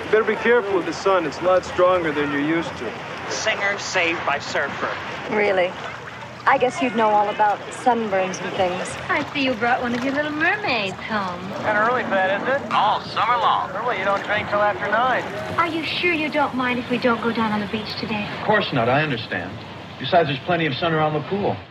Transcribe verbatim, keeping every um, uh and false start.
Better be careful with the sun. It's a lot stronger than you're used to. Singer saved by surfer. Really? I guess you'd know all about sunburns and things. I see you brought one of your little mermaids home. Kind of early for that, isn't it? All summer long. Well, you don't drink till after nine. Are you sure you don't mind if we don't go down on the beach today? Of course not. I understand. Besides, there's plenty of sun around the pool.